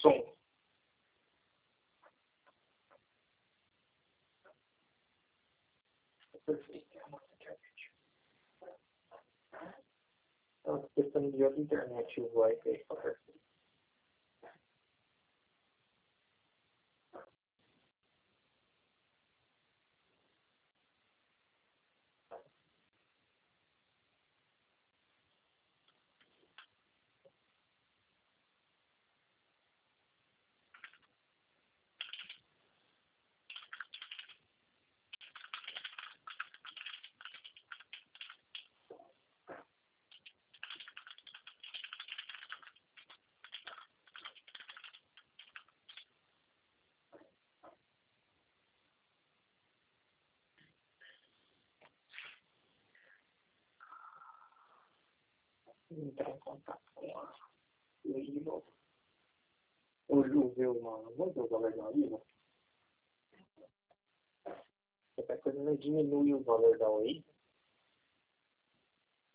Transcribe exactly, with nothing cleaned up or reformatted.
som. Perfeito, é uma internet. Estava testando de outra internet o Wi-Fi para perfeito. Entrar em contato com a Luiz de novo. O Ju viu uma. Vamos ver o valor da Oliva? Qualquer coisa, né? Diminui o valor da Oi.